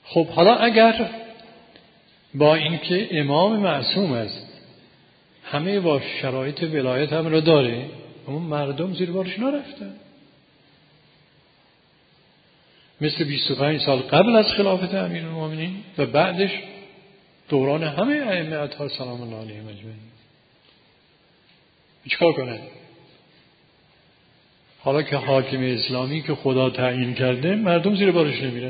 خب حالا اگر با اینکه امام معصوم است همه با شرایط ولایت هم را داره، اما مردم زیر بارش نرفتن. مثل 25 سال قبل از خلافت امیرالمومنین و بعدش دوران همه ائمه اطهار سلام الله علیهم اجمعین. چیکار کنن؟ حالا که حاکم اسلامی که خدا تعیین کرده، مردم زیر بارش نمیرن.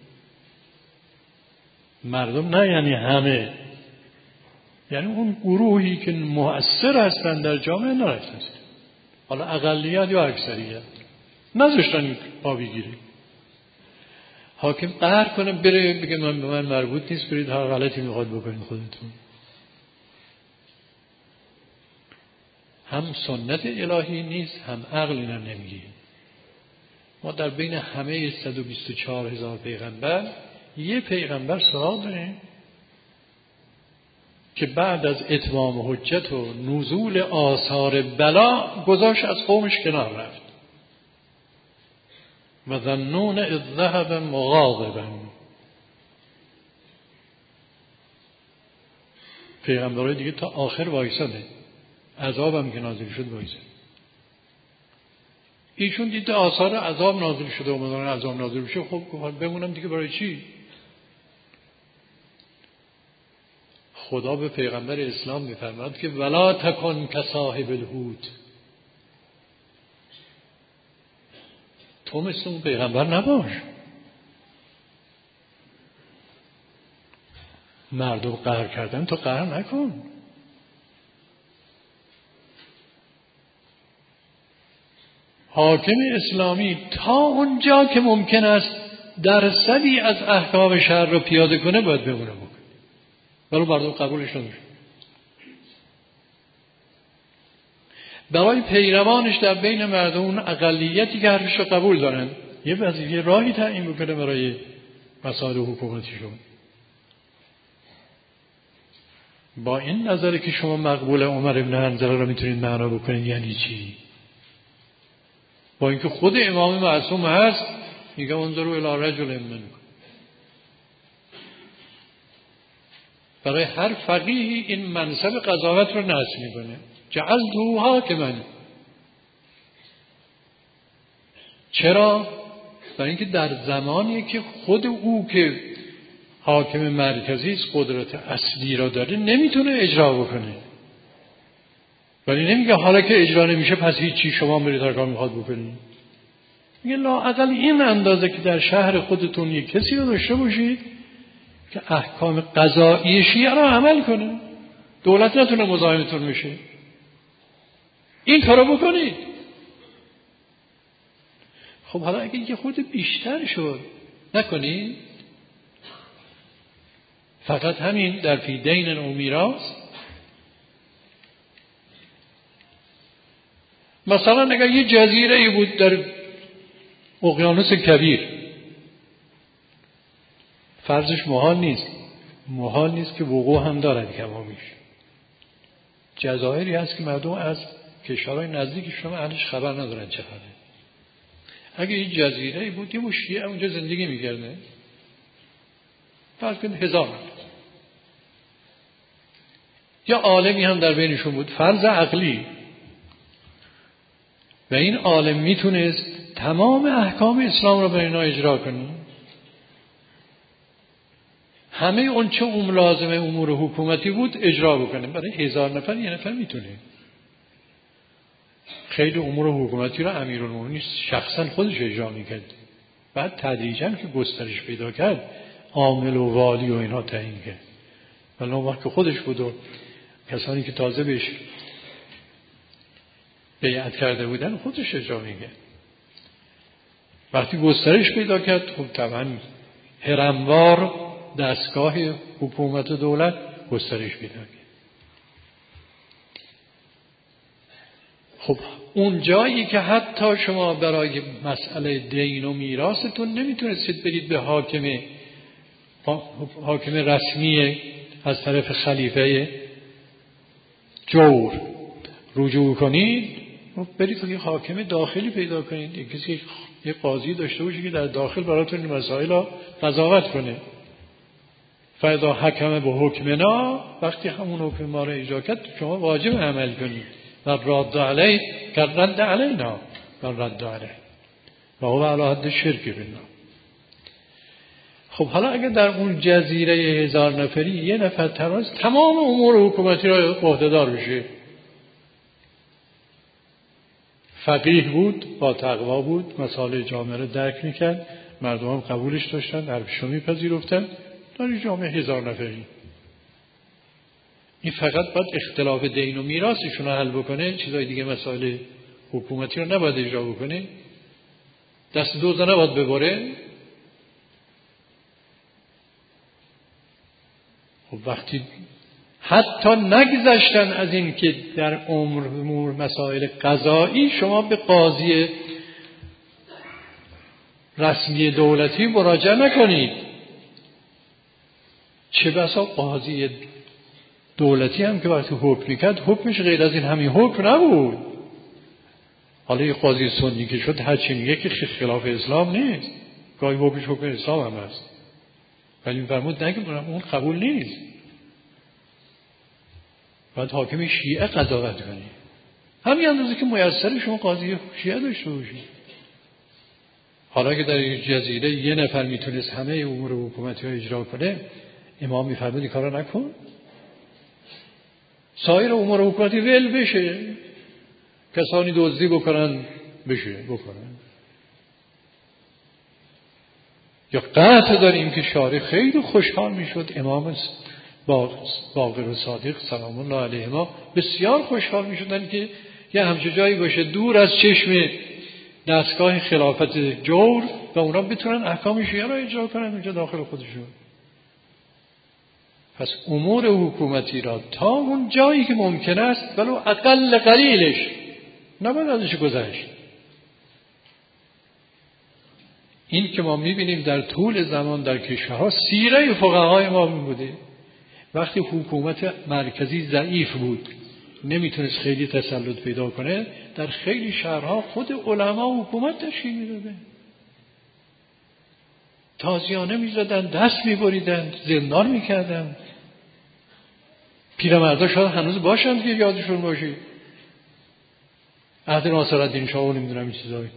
مردم نه یعنی همه، یعنی اون گروهی که مؤثر هستن در جامعه نرفتن. حالا اقلیت یا اکثریت نذاشتن پا بگیره. حاکم قهر کنه بره بگه من به من مربوط نیست، برید هر غلطی میخواد بکنید خودتون. هم سنت الهی نیست، هم عقل اینا نمیگه. ما در بین همه 124,000 پیغمبر یه پیغمبر سراغ داریم که بعد از اتمام حجت و نزول آثار بلا گذاشت از قومش کنار رفت. و ظنون اذ ذهب مغاضبا. پیغمبرای دیگه تا آخر وایساده، عذابم که نازل شد وایساده. ایشون دید آثار عذاب نازل شده و مدان عذاب نازل شده، خب بمونم دیگه برای چی؟ خدا به پیغمبر اسلام میفرماد که ولا تکن کصاحب الحوت. تو مثل اون پیغمبر نباش. مردم قهر کردن تو قهر نکن. حاکم اسلامی تا اونجا که ممکن است درصدی از احکام شرع رو پیاده کنه باید بمونه بکنه، ولی مردم قبولش نمیشه. برای پیروانش در بین مردم اون اقلیتی که حرفش رو قبول دارن یه وظیفه راهی تعیین بکنه برای مسائل حکومتیشون. با این نظری که شما مقبول عمر ابن حنظله رو میتونید معنا بکنید یعنی چی؟ با اینکه خود امام معصوم هست میگه انظروا الی رجل منکم. برای هر فقیهی این منصب قضاوت رو نصب میکنه. جعلته حاکما. چرا؟ برای اینکه در زمانی که خود او که حاکم مرکزی است قدرت اصلی را داره نمیتونه اجرا بکنه. ولی نمیگه حالا که اجرا نمیشه پس هیچی، شما برید هر کار میخواد بکنید. میگه لااقل این اندازه که در شهر خودتون یک کسی رو داشته باشید که احکام قضایی شیعه را عمل کنه، دولت نتونه مزاحمتون میشه، این کارو بکنید. خب حالا اگه یه خود بیشتر شد نکنید، فقط همین در فی دین و میراث. مثلا اگر یه جزیره ای بود در اقیانوس کبیر، فرضش محال نیست که وقوع هم دارد کمامیش. جزایری هست که مردم از کشورهای نزدیک شما اهلش خبر ندارن چه خبره. اگه یه جزیره ای بود یه شیعه اونجا زندگی میکرده، فرض کنید 1000 نفر، یا عالمی هم در بینشون بود، فرض عقلی، و این عالم میتونست تمام احکام اسلام رو به اینا اجرا کنه، همه اون چه لازمه امور حکومتی بود اجرا بکنه. برای 1000 نفر یه نفر میتونه. خیلی امور حکومتی رو امیرالمومنین شخصا خودش اجرا میکرد، بعد تدریجاً که گسترش پیدا کرد عامل و والی و اینها تعیین کرد، ولی اون وقت که خودش بود و کسانی که تازه بهش بیعت کرده بودن خودش اجرا میکرد. وقتی گسترش پیدا کرد خب طبعا هرموار دستگاه حکومت و دولت گسترش پیدا کرد. خب اون جایی که حتی شما برای مسئله دین و میراثتون نمیتونستید برید به حاکم رسمی از طرف خلیفه جور رجوع کنید، برید یه حاکم داخلی پیدا کنید، یه کسی یه قاضی داشته باشید که در داخل براتون این مسائل را قضاوت کنه. فاذا حکم به حکمنا، وقتی همون حکم ما رو اجرا کرد شما واجب عمل کنید. و رد علیه که رد علینا و رد علیه و هو علی حد شرک بالله. خب حالا اگر در اون جزیره 1000 نفری یه نفر تراز تمام امور حکومتی را عهده‌دار بشه، فقیه بود، با تقوا بود، مسائل جامعه رو درک میکرد، مردم هم قبولش داشتن، حرفش رو میپذیرفتن، در این جامعه 1000 نفری این فقط باید اختلاف دین و میراثشون رو حل بکنه، چیزای دیگه مسائل حکومتی رو نباید اجرا بکنه، دست دوزه نباید ببره. خب وقتی حتی نگذشتن از این که در امور مسائل قضایی شما به قاضی رسمی دولتی مراجعه نکنید، چه بسا قاضی دولتی هم که وقتی حکم میکرد حکمش غیر از این همین حکم نبود. حالا یه قاضی سنی که شد هرچی میگه که خلاف اسلام نیست، گاهی حکمش حکم اسلام هم هست، ولی فرمود نه که اون قبول نیست، باید حاکم شیعه قضاوت کنی، همین اندازه که میسر شما قاضی شیعه داشته باشید. حالا که در این جزیره یه نفر میتونست همه امور حکومتی رو اجرا کنه، امام میفرمود این کارو نکن، سایر امور حکومتی ول بشه، کسانی دزدی بکنن بکنن. یا قطع داریم که شارع خیلی خوشحال میشد، امام باقر و صادق سلام الله علیهما بسیار خوشحال میشدن که یه همچه جایی باشه دور از چشم دستگاه خلافت جور و اونا بتونن احکام شیعه را اجرا کنن اونجا داخل خودشون. پس امور حکومتی را تا اون جایی که ممکن است ولو اقل قلیلش نباید ازش گذشت. این که ما میبینیم در طول زمان در کشورها سیره فقهای ما بوده، وقتی حکومت مرکزی ضعیف بود نمیتونست خیلی تسلط پیدا کنه، در خیلی شهرها خود علما حکومت تشکیل میدادن، تازیانه میزدن، دست میبریدن، زندان میکردن. پیرمردا شاید هنوز باشند که یادشون باشه، عهد ناصرالدین شاه و نمیدونم این چیزایی.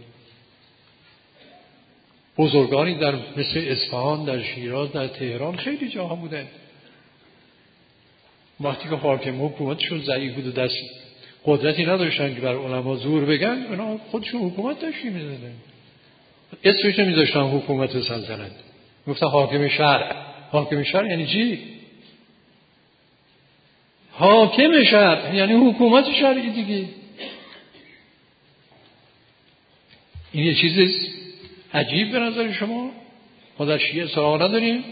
بزرگانی در مثل اصفهان، در شیراز، در تهران خیلی جاها بودن. وقتی که حاکم حکومتشون ضعیف بود و دست قدرتی نداشتن که بر علما زور بگن، اونا خودشون حکومت تشکیل میدادن، اسمش نمیذاشتن حکومت سلطنت، گفتن حاکم شرع. حاکم شرع یعنی چی؟ حاکم شرع یعنی حکومت شرعی دیگه. این یه چیز عجیب به نظر شما؟ ما در شیعه سراغ نداریم.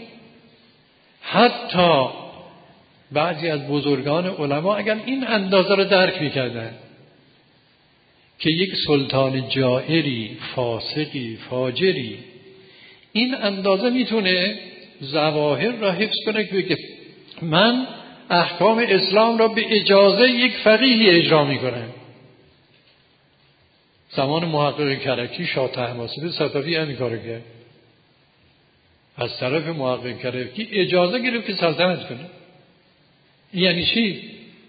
حتی بعضی از بزرگان علما اگر این اندازه رو درک میکردن که یک سلطان جائری، فاسقی، فاجری این اندازه میتونه ظواهر را حفظ کنه که بگه من احکام اسلام را به اجازه یک فقیهی اجرا میکنم. زمان محقق کرکی شاه طهماسب صفوی همین کارو کرد، از طرف محقق کرکی اجازه گرفت که سلطنت کنه. یعنی چی؟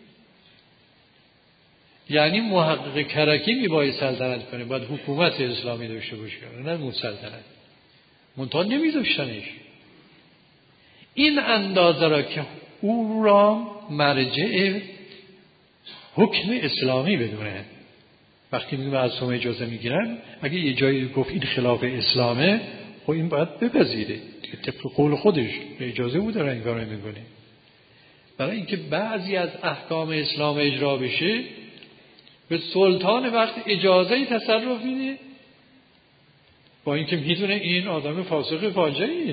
یعنی محقق کرکی میباید سلطنت کنه، باید حکومت اسلامی داشته باشه، نه مسلطنت. منتها نمیذاشتنش. این اندازه را که او را مرجع حکم اسلامی بدونه، وقتی میگم از شما اجازه میگیرن، اگه یه جایی گفت این خلاف اسلامه، خب این باید بپذیره طبق قول خودش، به اجازه او داره این کارو میکنه. برای اینکه بعضی از احکام اسلام اجرا بشه به سلطان وقت اجازه تصرف میده، با اینکه میدونه این آدم فاسق فاجریه.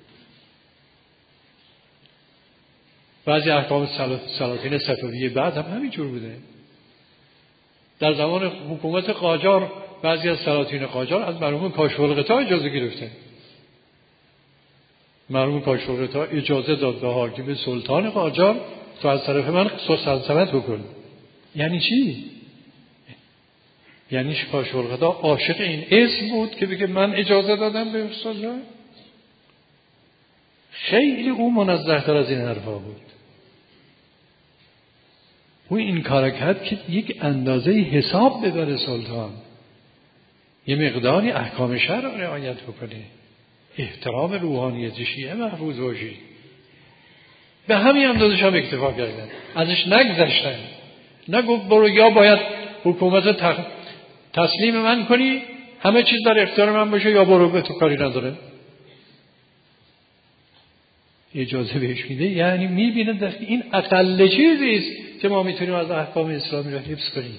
بعضی احکام سلاطین صفویه بعد هم همینجور بوده. در زمان حکومت قاجار بعضی از سلاطین قاجار از مرحوم کاشف‌الغطا اجازه گرفتن. مرحوم کاشف‌الغطا اجازه داد به حاکم سلطان قاجار تو از طرف من سلطنت بکن. یعنی چی؟ یعنی کاشف‌الغطا عاشق این اسم بود که بگه من اجازه دادم به سلطان. خیلی او منزه تر از این حرفا بود. او این کار کرد که یک اندازه حساب ببره سلطان، یه مقداری احکام شرع را رعایت بکنه، احترام روحانیت شیعه محفوظ باشه. به همین اندازه هم اکتفا کردن، ازش نگذشتن. نگفت برو یا باید حکومت تسلیم من کنی، همه چیز در اختیار من باشه، یا برو به تو کاری نداره. اجازه بهش میده، یعنی میبینه در این اقل چیزی است که ما میتونیم از احکام اسلامی را حفظ کنیم.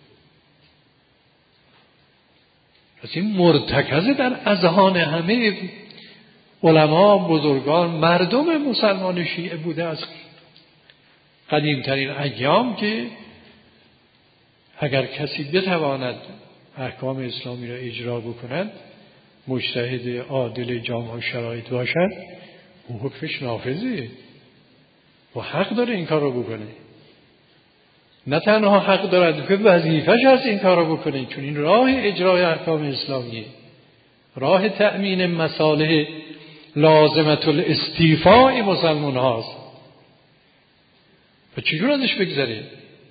پس این مرتکز در اذهان همه علما، بزرگان، مردم مسلمان شیعه بوده از قدیمترین ایام که اگر کسی بتواند احکام اسلامی را اجرا بکند، مجتهد عادل جامع شرایط باشد، او حکمش نافذه و حق داره این کار رو بکنه. نه تنها حق دارد که وظیفه‌ش هست این کار رو بکنه، چون این راه اجرای احکام اسلامیه، راه تأمین مصالح لازمت الاستیفاء مسلمان هاست. و چجور ازش بگذره؟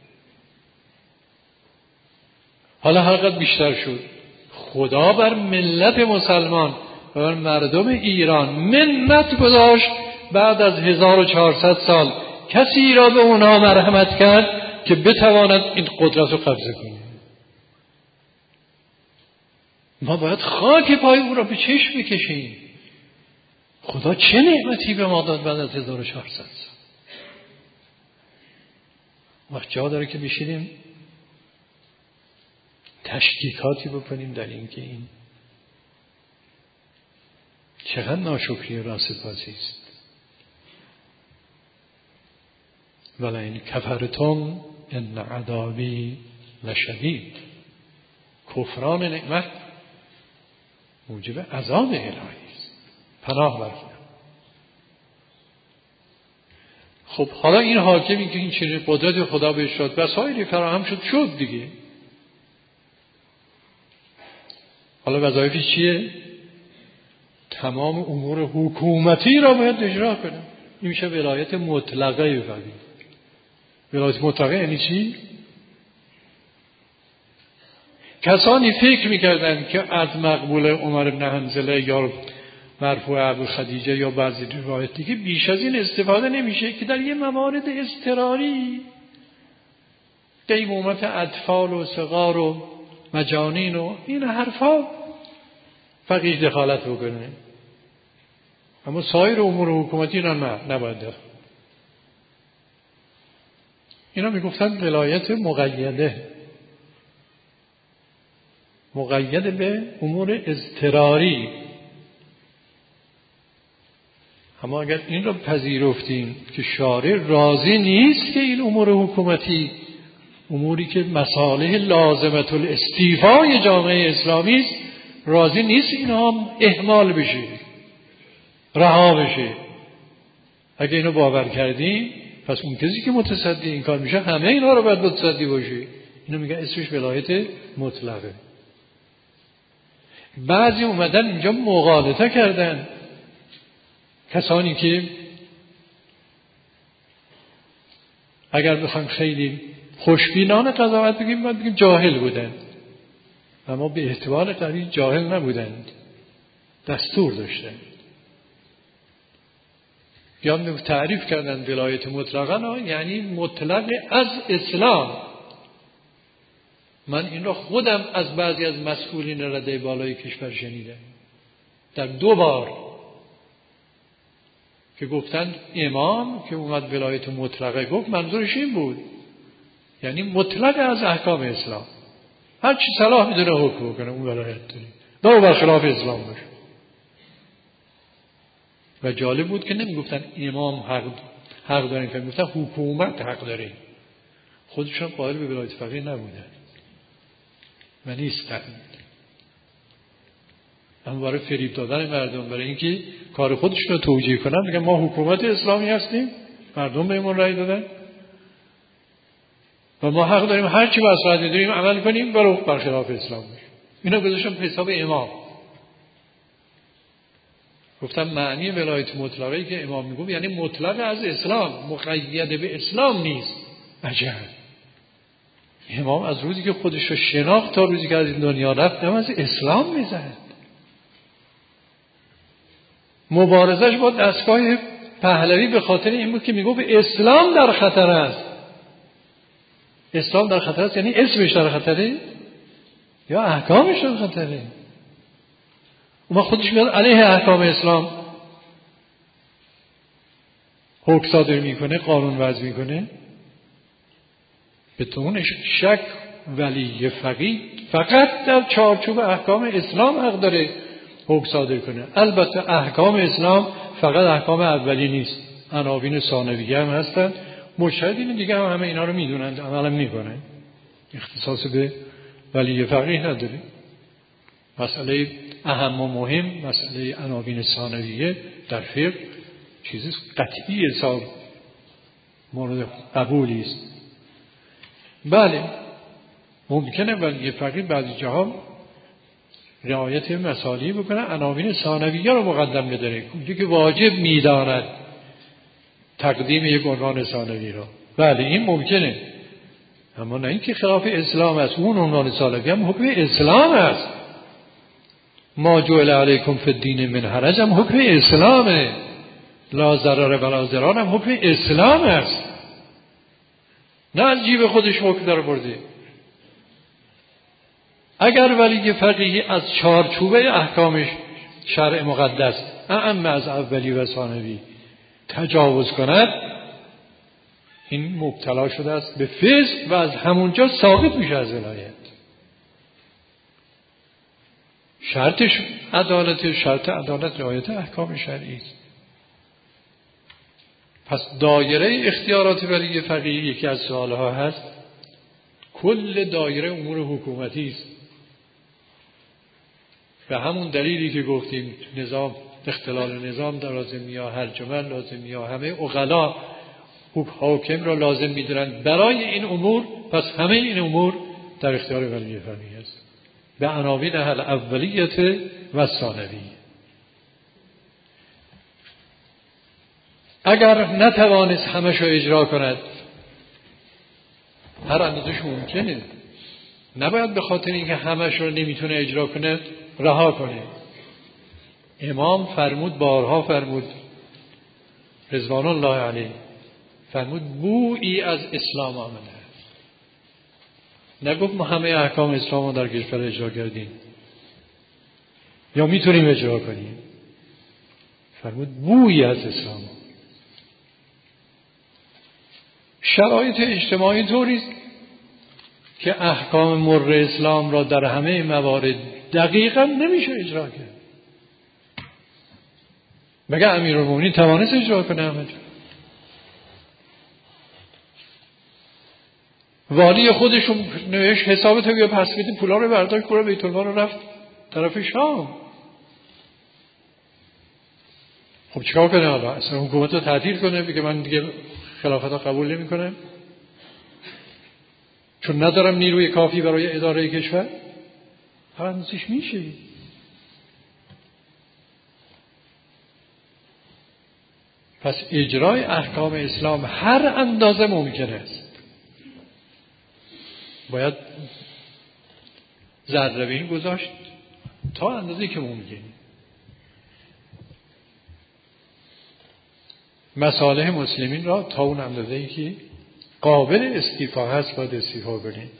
حالا حقیقت بیشتر شد. خدا بر ملت مسلمان و بر مردم ایران منت گذاشت، بعد از 1400 سال کسی را به اونها مرحمت کرد که بتواند این قدرت رو قبضه کنه. ما باید خاک پای او را به چشم بکشیم. خدا چه نعمتی به ما داد بعد از 1400 سال. وقت جا داره که بشینیم تشکیکاتی بکنیم در این که این چقدر ناشکری و ناسپاسی است. ولئن کفرتم ان عذابی لشدید. کفران نعمت موجب عذاب الهی است. پناه بر خدا. خب حالا این حاکمی که این چنین قدرت خدا بهش شد، وسایلی فراهم شد دیگه. حالا وظایفش چیه؟ تمام امور حکومتی را باید اجرا کنه. این میشه ولایت مطلقه ولی. ولایت مطلقه یعنی چی؟ کسانی فکر میکردن که از مقبول عمر بن حنظله یا مرفوع ابو خدیجه یا بعضی روایت دیگه بیش از این استفاده نمیشه، که در یه موارد اضطراری قیمومت اطفال و صغار و مجانین و این حرفا فقیه دخالت بکنه، اما سایر امور حکومتی اینا نباید دخالت. اینا میگفتن ولایت مقید به امور اضطراری. اما اگر این رو پذیرفتیم که شارع راضی نیست که این امور حکومتی، اموری که مصالح لازمت الاستیفای جامعه اسلامی است، راضی نیست اینها اهمال بشه، رها بشه. اگه اینو باور کردیم، پس اون کسی که متصدی این کار میشه همه اینا رو باید متصدی باشه. اینو میگن اسمش ولایت مطلقه. بعضی اومدن اینجا مغالطه کردن، کسانی که اگر بخوایم خیلی خوشبینانه قضاوت بگیم باید بگیم جاهل بودن، اما به احتمال قوی جاهل نبودند، دستور داشتن. یا تعریف کردن ولایت مطلقا یعنی مطلق از اسلام. من این را خودم از بعضی از مسئولین رده بالای کشور شنیدم در 2 بار که گفتن امام که اومد ولایت مطلقه گفت، منظورش این بود یعنی مطلق از احکام اسلام، هر چی صلاح میدونه حکم کنه اون ولایت داره، نه برخلاف اسلام باشه. و جالب بود که نمیگفتن امام حق داره، که میگفتن حکومت حق داره. خودشون قائل به ولایت فقیه نبودن و نیستن، اما برای فریب دادن مردم، برای اینکه کار خودشون رو توجیه کنن، میگن ما حکومت اسلامی هستیم، مردم بهمون رأی دادن و ما حق داریم هر چی مصلحت داریم عمل کنیم برای برخلاف اسلام باشه. اینا گذاشتن به حساب امام. گفتم معنی ولایت مطلقه که امام میگه یعنی مطلق از اسلام، مقید به اسلام نیست. عجب. امام از روزی که خودش رو شناخت تا روزی که از این دنیا رفت هم از اسلام میزد. مبارزش با دستگاه پهلوی به خاطر این بود که میگه به اسلام در خطر است. اسلام در خطر است یعنی اسمش در خطره یا احکامش در خطره؟ اون خودش میاد علیه احکام اسلام حکم صادر میکنه، قانون وضع میکنه. به تون شک ولی فقیه فقط در چارچوب احکام اسلام حق داره حکم صادر کنه. البته احکام اسلام فقط احکام اولی نیست، عناوین ثانویه هم هستن. مجتهدین دیگه هم همه اینا رو میدونن، عمل میکنن، اختصاص به ولی فقیه نداره. مسئله اهم و مهم مسئله عناوین ثانویه در فقه چیزی قطعی حساب مورد قبولی است. بله ممکنه ولی فقیه بعضی جاها رعایت مسائلی بکنه، عناوین ثانویه رو مقدم بداره، اونجایی که واجب میداند تقدیم یک عنوان ثانوی رو. بله این ممکنه، اما نه اینکه خلاف اسلام است. اون عنوان ثانوی هم حکم اسلام است. ما جعل علیکم فی الدین من حرج هم حکم اسلامه. لا ضرر ولا ضرار هم حکم اسلام است. نه از جیب خودش حکم در برده. اگر ولی فقیه از چارچوبه احکامش شرع مقدس اعم از اولی و ثانوی تجاوز کند، این مبتلا شده است به فسق و از همونجا ساقط میشه از ولایت. شرط عدالت رعایت احکام شرعی است. پس دایره اختیارات ولی فقیه یکی از سوالها هست، کل دایره امور حکومتی است. به همون دلیلی که گفتیم نظام اختلال نظام در لازم یا هرج و مر لازم یا همه عقلا حاکم را لازم می‌دارند برای این امور، پس همه این امور در اختیار ولی فقیه است به عناوین الاولیت و ثانویه. اگر نتوانست همشو اجرا کند، هر اندازش ممکنه، نباید به خاطر اینکه همش رو نمیتونه اجرا کنه رها کنه. امام فرمود، بارها فرمود رضوان الله علیه، فرمود بویی از اسلام آمده. نگفت ما همه احکام اسلام رو در کشور اجرا کردیم یا میتونیم اجرا کنیم، فرمود بویی از اسلام. شرایط اجتماعی طوریست که احکام مر اسلام را در همه موارد دقیقا نمیشه اجرا کرد. مگه امیرالمومنین توانست اجرا کنه همه جا؟ والی خودشون نوشت حسابتو بیا پس بدیم، پولا رو برداشت، پولا بیت المال رو رفت طرف شام. خب چیکار کنه حالا؟ اصلا حکومت رو تعطیل کنه بگه من دیگه خلافت رو قبول نمی کنم چون ندارم نیروی کافی برای اداره کشور؟ فرانسیش میشه. پس اجرای احکام اسلام هر اندازه ممکن است. باید ذره‌بین گذاشت تا اندازه‌ای که ممکنه. مصالح مسلمین را تا اون اندازه‌ای که قابل استیفا هست باید استیفا کنیم.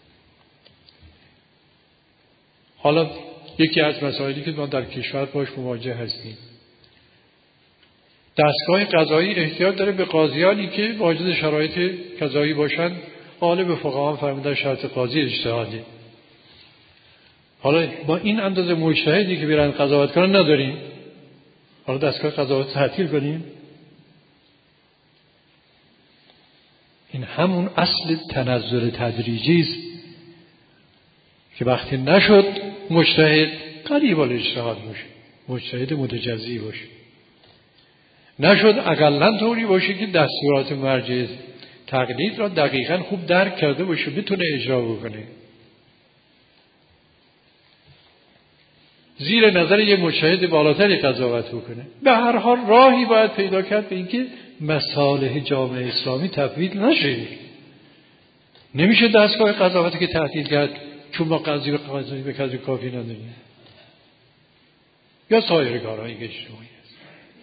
حالا یکی از مسائلی که ما در کشور باش مواجه هستیم، دستگاه قضایی احتیاج داره به قاضیانی که واجد شرایط قضایی باشن. غالب فقها فرمودن شرط قاضی اجتهاده. حالا با این اندازه مجتهدی که برن قضاوت کنن نداریم، حالا دستگاه قضاوت تعطیل کنیم؟ این همون اصل تنزل تدریجی است که وقتی نشد مجتهد قریب الاجتهاد باشه، مجتهد متجزی باشه، نشد اقلن طوری باشه که دستورات مرجع تقلید را دقیقاً خوب درک کرده باشه، بتونه اجرا بکنه. زیر نظر یه مجتهد بالاتری قضاوت بکنه. به هر حال راهی باید پیدا کرد به اینکه مصالح جامعه اسلامی تفویض نشه. نمیشه دستگاه قضاوتی که تعطیل کرد چون ما قضیه به کسی کافی نداریم، یا سایر کارهایی که اجتماعی است.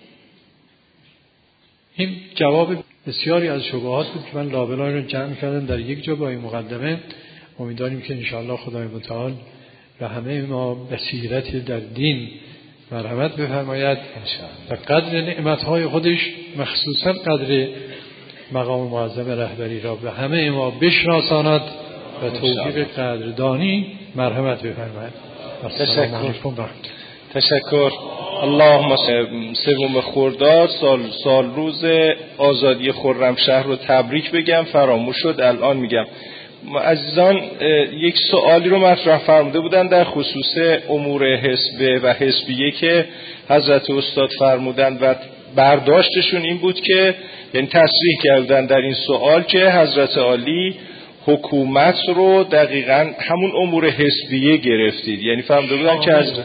این جواب بسیاری از شبهات بود که من لابلای رو جمع کردم در یک جا با این مقدمه. امیدواریم که انشاءالله خدای متعال و همه ما بصیرت در دین مرحمت بفرماید و قدر نعمتهای خودش مخصوصا قدر مقام معظم رهبری را به همه ما بشناساند و توفیق قدردانی مرحمت بفرماید. تشکر. اللهم سوم خرداد سال روز آزادی خرمشهر رو تبریک بگم، فراموش شد الان میگم. عزیزان یک سوالی رو مطرح فرموده بودن در خصوص امور حزب و حزبیه که حضرت استاد فرمودن و برداشتشون این بود که یعنی تصریح کردن در این سوال که حضرت عالی حکومت رو دقیقاً همون امور حزبیه گرفتید، یعنی فرموده بودن که از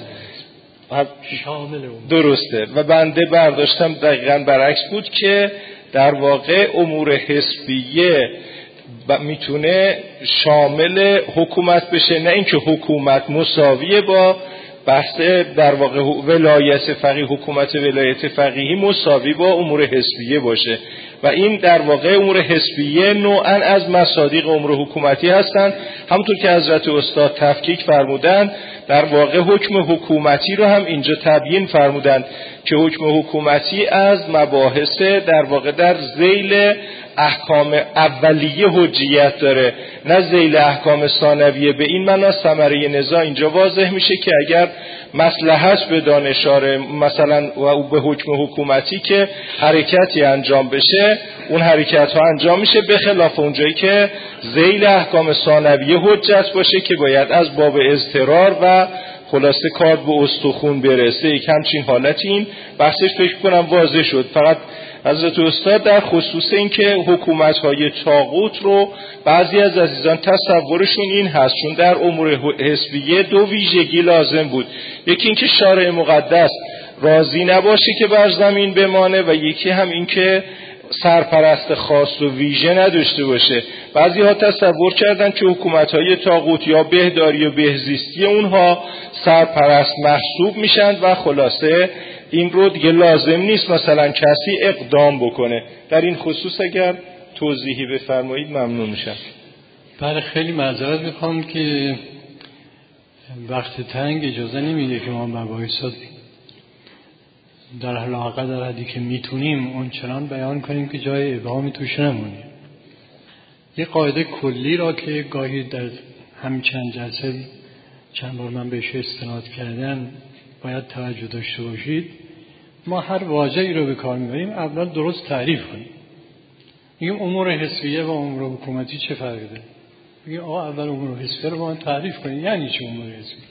درسته و بنده برداشتم دقیقاً برعکس بود که در واقع امور حزبیه میتونه شامل حکومت بشه، نه اینکه حکومت مساویه با بحث در واقع ولایت فقیه، حکومت ولایت فقیهی مساوی با امور حزبیه باشه و این در واقع امور حزبیه نوعاً از مصادیق امور حکومتی هستند. همونطور که حضرت استاد تفکیک فرمودند در واقع حکم حکومتی رو هم اینجا تبیین فرمودند که حکم حکومتی از مباحث در واقع در ذیل احکام اولیه حجیت داره، نه ذیل احکام ثانویه. به این معنا ثمره نزاع اینجا واضح میشه که اگر مصلحت به دانشاره مثلا و به حکم حکومتی که حرکتی انجام بشه اون حرکت ها انجام میشه، به خلاف اونجایی که ذیل احکام ثانویه حجت باشه که باید از باب اضطرار و خلاصه کار به استخون برسه. یک همچین حالتی این بحثش فکر کنم واضح شد. فقط حضرت استاد در خصوص این که حکومت‌های طاغوت رو بعضی از عزیزان تصورشون این هست چون در امور حزبیه دو ویژگی لازم بود، یکی این که شارع مقدس راضی نباشه که بر زمین بمانه و یکی هم این که سرپرست خاص و ویژه نداشته باشه. بعضی ها تصور کردن که حکومت‌های طاغوت یا بهداری و بهزیستی اونها سرپرست محسوب میشن و خلاصه این رو دیگه لازم نیست مثلا کسی اقدام بکنه. در این خصوص اگر توضیحی بفرمایید ممنون میشم. بله خیلی معذرت میخوام که وقت تنگ اجازه نمیده که ما مباحثات در حلاقه در حدی که میتونیم اون چنان بیان کنیم که جای ابهامی توش نمونه. یه قاعده کلی را که گاهی در همین چند جلسه چند بار من بهش استناد کردم باید توجه داشته باشید. ما هر واژه‌ای رو به کار میبریم اول درست تعریف کنیم. میگیم امور حزبیه و امور حکومتی چه فرقی داره؟ میگیم آقا اول امور حزبیه رو با من تعریف کنیم. یعنی چه امور حزبیه؟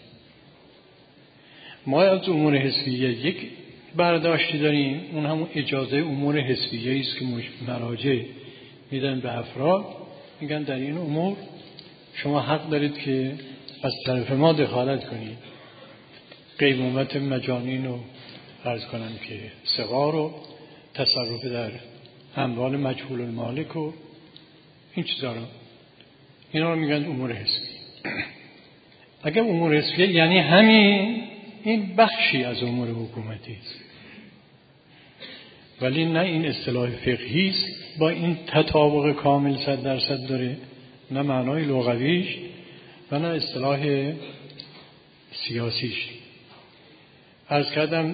ما از امور حزبیه یک برداشتی داریم، اون همون اجازه امور حزبیه است که مراجع میدن به افراد، میگن در این امور شما حق دارید که از طرف ما دخالت کنید. قیمومت مجانین رو عرض کنم که صغار و تصرف در اموال مجهول المالک و این چیزا رو، اینا رو میگن امور حزبی. اگر امور حزبی یعنی همین این بخشی از امور حکومتی است، ولی نه این اصطلاح فقهی است با این تطابق کامل 100% داره، نه معنای لغویش و نه اصطلاح سیاسیش. عرض کردم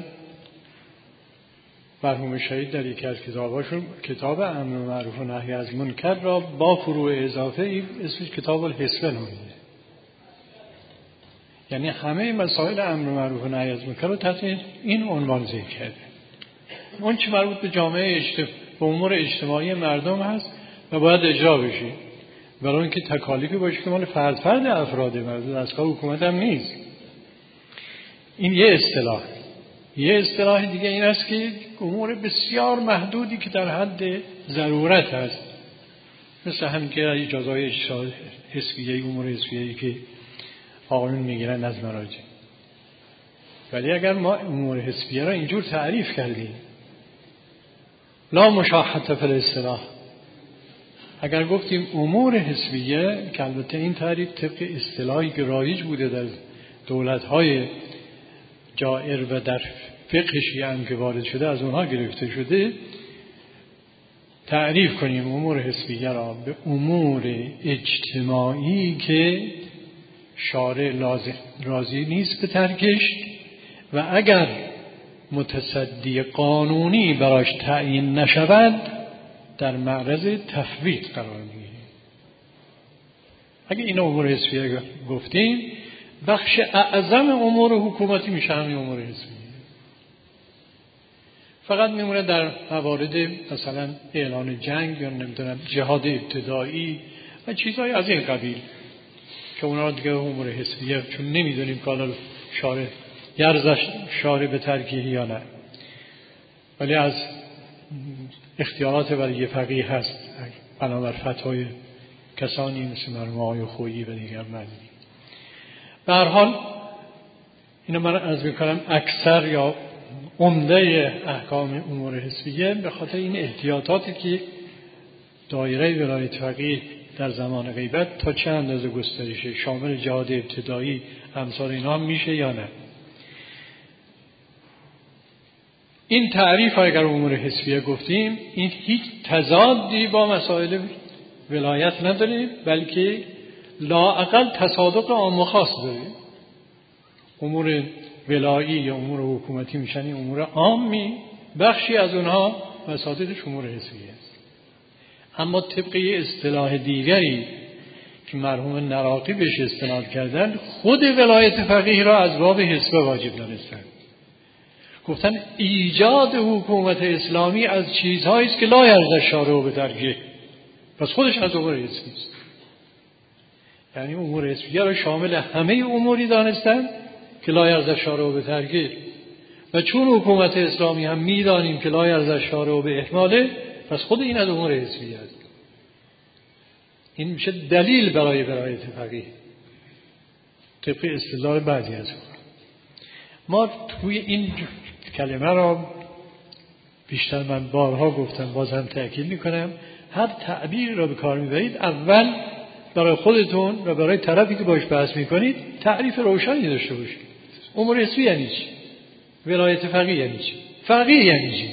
مرحوم شهید در یکی از کتاباشون کتاب امر معروف و نهی از منکر را با فروع اضافه اسمش کتاب الحسبه نامیده، یعنی همه مسائل امر معروف و نهی از منکر رو تحت این عنوان ذکر کرده. اون چه مربوط به جامعه به امور اجتماعی مردم هست و باید اجرا بشه، برای اینکه تکالیفی باشه که مال فرد افراد مردم، دستگاه حکومت هم نیست. این یه اصطلاح. یه اصطلاح دیگه این است که امور بسیار محدودی که در حد ضرورت هست، مثل همین که اجازه‌های حزبیه، امور حزبیه‌ای که قانون میگیرن از مراجع. ولی اگر ما امور حسبیه را اینجور تعریف کردیم لا مشاحة فی الاصطلاح، اگر گفتیم امور حسبیه که البته این تعریف طبق اصطلاحی که رایج بوده در دولت‌های جائر و در فقه شیعه هم که وارد شده از اونها گرفته شده، تعریف کنیم امور حسبیه را به امور اجتماعی که شارع راضی نیست به ترکش و اگر متصدی قانونی براش تعیین نشود در معرض تفویض قرار میگیره. اگه این امور حسبیه گفتیم بخش اعظم امور حکومتی میشه همین امور حسبیه. فقط میمونه در موارد مثلا اعلان جنگ یا نمیدونم جهاد ابتدایی و چیزهای از این قبیل که اونا دیگه امور حسبیه، چون نمیدونیم که حالا یرزش شارع به ترکیه یا نه، ولی از اختیارات برای فقیه هست بنابر فتوای کسانی مثل مرحوم آقای خویی و دیگر مدنی. به هر حال اینو من عرض میکنم اکثر یا عمده احکام امور حسبیه به خاطر این احتیاطاتی که دایره ولایت فقیه در زمان غیبت تا چه اندازه گسترشه، شامل جهاد ابتدایی امثال اینا هم میشه یا نه. این تعریف اگر امور حسبیه گفتیم این هیچ تضادی با مسائل ولایت نداره، بلکه لااقل تصادق عام و خاص داره. امور ولایی یا امور حکومتی میشن این امور عامی، بخشی از اونها مصادیقش امور حسبیه است. اما طبق اصطلاح دیگری که مرحوم نراقی بهش استناد کردن، خود ولایت فقیه را از باب حسبه واجب دانستن. گفتن ایجاد حکومت اسلامی از چیزهایی است که لا یرضی الشارع به ترکه، پس خودش از امور حسبی است. یعنی امور حسبیه را شامل همه اموری دانستن که لا یرضی الشارع به ترکه، و چون حکومت اسلامی هم میدانیم که لا یرضی الشارع به اهماله، پس خود این از امور حسبیه است. این میشه دلیل برای ولایت فقیه طبق استدلال بعضی از اون. ما توی این کلمه را بیشتر من بارها گفتم، باز هم تأکید میکنم، هر تعبیر را به کار میبرید اول برای خودتون و برای طرفی که باش بحث میکنید تعریف روشنی داشته باشید. امور حسبی یعنی چی؟ ولایت فقیه یعنی چی؟ فقیه یعنی چی؟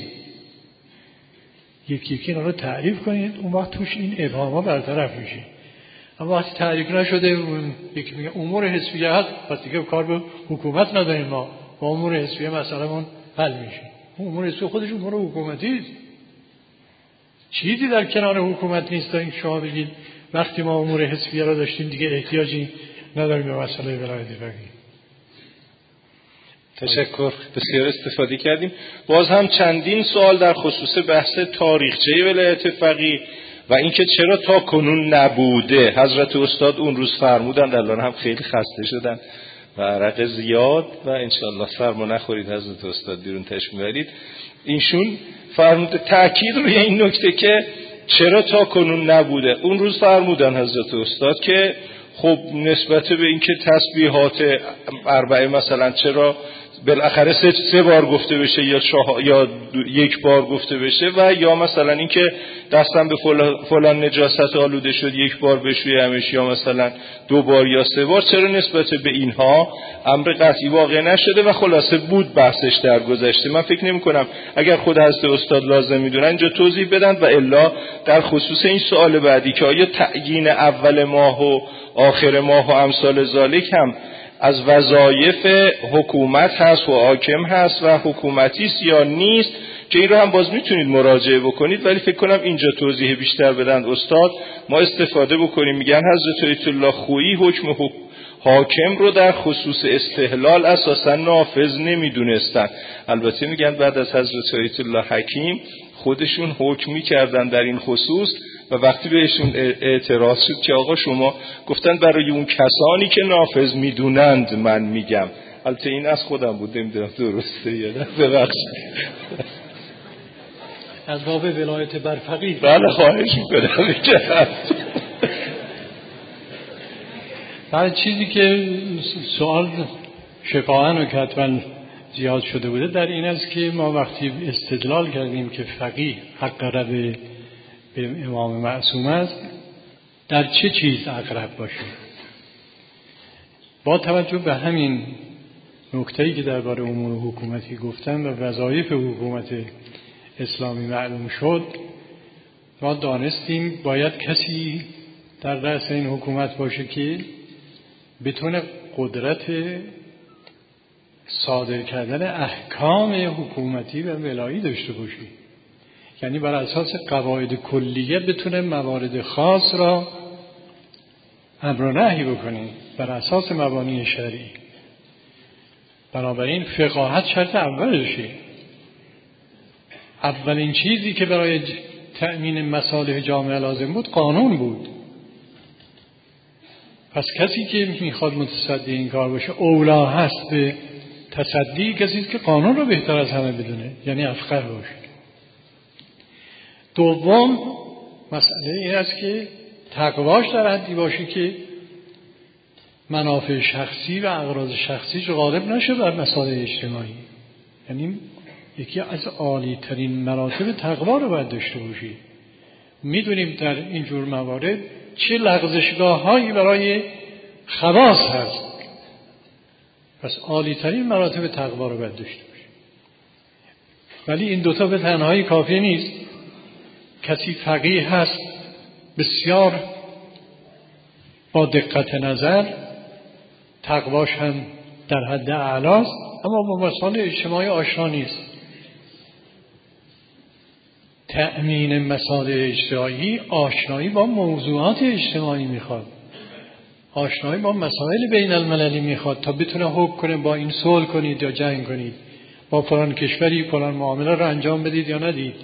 یکی اینا رو تعریف کنید، اون وقت توش این ابهام‌ها برطرف میشه. اما وقتی تعریف نشده یکی میگه امور حسبیه هست، پس دیگه کار به حکومت نداریم، ما با امور حسبیه مسئله‌مون حل میشه. امور حسبیه خودش امور حکومتی است. چیزی در کنار حکومت نیست تا این شما بگید وقتی ما امور حسبیه را داشتیم دیگه احتیاجی نداریم به مسئله ولایت فقیه. تشکر، بسیار استفاده کردیم. باز هم چندین سوال در خصوص بحث تاریخچه ولایت فقیه و اینکه چرا تا کنون نبوده. حضرت استاد اون روز فرمودند، الان هم خیلی خسته شدن و عرق زیاد و انشالله سرما نخورید حضرت استاد بیرون تشریف میبرید. اینشون فرموده تأکید روی این نکته که چرا تا کنون نبوده. اون روز فرمودن حضرت استاد که خب نسبت به اینکه تسبیحات اربعه مثلا چرا بالاخره سه بار گفته بشه یا یک بار گفته بشه، و یا مثلا اینکه دستم به فلان نجاست آلوده شد یک بار بشویمش، یا مثلا 2 بار یا 3 بار، چرا نسبت به اینها امر قطعی واقع نشده و خلاصه بود بحثش در گذشته. من فکر نمی کنم اگر خود حضرت استاد لازم میدونن اینجا توضیح بدن، و الا در خصوص این سوال بعدی که آیا تعیین اول ماه و آخر ماه و امثال ذالک هم از وظایف حکومت هست و حاکم هست و حکومتی است یا نیست، که این رو هم باز میتونید مراجعه بکنید، ولی فکر کنم اینجا توضیح بیشتر بدن استاد، ما استفاده بکنیم. میگن حضرت آیت الله خویی حکم حاکم رو در خصوص استحلال اساسا نافذ نمیدونستن. البته میگن بعد از حضرت آیت الله حکیم خودشون حکم میکردن در این خصوص، و وقتی بهشون اعتراض شد که آقا شما گفتن برای اون کسانی که نافذ میدونند من میگم. البته این از خودم بود، نمیدونم درسته یا نه، ببخشید. از باب ولایت بر فقیه. بله خواهش میکنم. بعد چیزی که سوال شفاهن و کتبن زیاد شده بوده در این است که ما وقتی استدلال کردیم که فقیه اقرب به امام معصوم است، در چه چیز اقرب باشه؟ با توجه به همین نکته‌ای که درباره امور حکومتی گفتم و وظایف حکومت اسلامی معلوم شد، ما دانستیم باید کسی در رأس این حکومت باشه که بتونه قدرت صادر کردن احکام حکومتی و ولایی داشته باشه، یعنی بر اساس قواعد کلیه بتونه موارد خاص را امر و نهی بکنه بر اساس مبانی شرعی. بنابراین فقاهت شرط اولشه. اولین چیزی که برای تأمین مصالح جامعه لازم بود قانون بود. پس کسی که میخواد متصدی این کار باشه اولا هست به تصدی کسی که قانون رو بهتر از همه بدونه، یعنی افقه باشه. دوم مسئله این است که تقواش در حدی باشه که منافع شخصی و اغراض شخصیش غالب نشه بر مصالح اجتماعی. یعنی یکی از عالی ترین مراتب تقوا رو باید داشته باشی. میدونیم در این جور موارد چه لغزشگاه هایی برای خواص هست، پس عالی ترین مراتب تقوا رو باید داشته باشی. ولی این دوتا به تنهایی کافی نیست. کسی فقیه هست بسیار با دقت نظر، تقواش هم در حد اعلاست، اما با مسائل اجتماعی آشنا نیست. تأمین مسائل اجتماعی آشنایی با موضوعات اجتماعی میخواد، آشنایی با مسائل بین المللی میخواد تا بتونه حکم کنه با این صلح کنید یا جنگ کنید، با فلان کشوری فلان معامله رو انجام بدید یا ندید.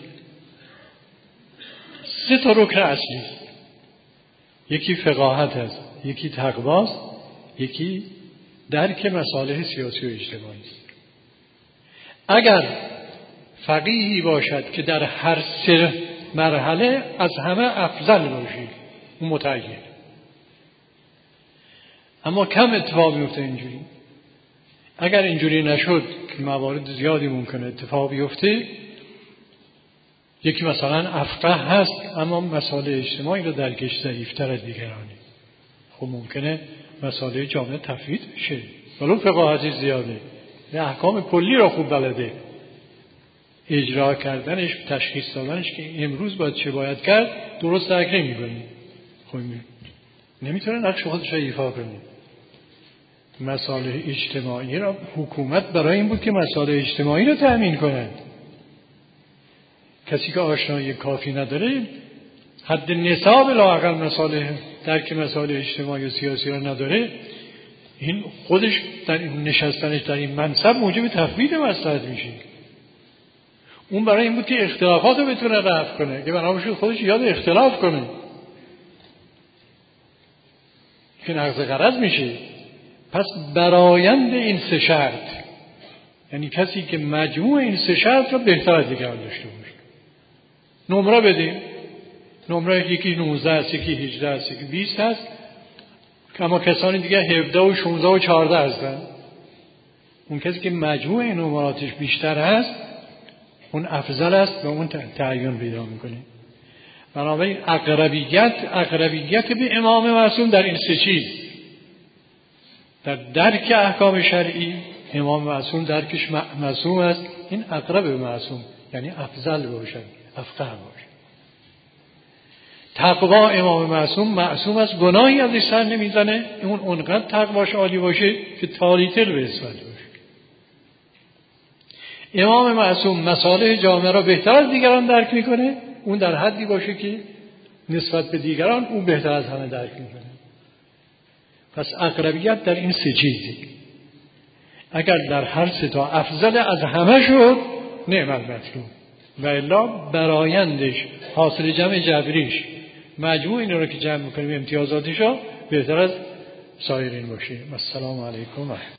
3 تا رکن اصلی، یکی فقاهت است، یکی تقواست، یکی درک مصالح سیاسی و اجتماعی است. اگر فقیهی باشد که در هر 3 مرحله از همه افضل باشی، اون متعین. اما کم اتفاق میفته اینجوری. اگر اینجوری نشد که موارد زیادی ممکنه اتفاق بیفته، یکی مثلا افقه هست اما مسائل اجتماعی رو درکش ضعیف‌تر از دیگرانی، خب ممکنه مسائل جامعه تفویض بشه ولو فقاهتی زیاده، یه احکام کلی رو خوب بلده، اجرا کردنش، تشخیص دادنش که امروز باید چه باید کرد درست درک نمی‌کنه، خب نمیتونه نقش خودش رو ایفا کنه. مسائل اجتماعی را حکومت برای این بود که مسائل اجتماعی رو تأمین کنه. کسی که آشنایی کافی نداره، حد نصاب لااقل مسائل درک مسائل اجتماعی و سیاسی را نداره، این خودش در نشستنش در این منصب موجب تفویض مصلحت میشه. اون برای این بود که اختلافات رو بتونه رفع کنه، که بنابراین خودش یاد اختلاف کنه، که نقض غرض میشه. پس برآیند این 3 شرط، یعنی کسی که مجموع این 3 شرط رو بهتر از دیگران داشته باشه. نمره بدیم، نمره یکی 19 است، یکی 18 است، یکی 20 است، اما کسانی دیگه 17 و 16 و 14 هستن. اون کسی که مجموع این نمراتش بیشتر هست اون افضل است و اون تعیین پیدا میکنه. بنابراین اقربیت به امام معصوم در این 3 چیز، در درک احکام شرعی امام معصوم درکش معصوم است، این اقرب به معصوم یعنی افضل باشد، افقه باشد. تقوا امام معصوم است، گناهی ازش سر نمیزنه، اون اونقدر تقواش عالی باشه که تالیتر به اسمت باشه. امام معصوم مصالح جامعه را بهتر از دیگران درک میکنه، اون در حدی باشه که نسبت به دیگران اون بهتر از همه درک میکنه. پس اقربیت در این 3 چیزی. اگر در هر 3 تا افضل از همه شد نعم المطلوب، و الا برایندش حاصل جمع جبریش مجموع این رو که جمع میکنیم امتیازاتش بهتر از سایرین باشه. السلام علیکم.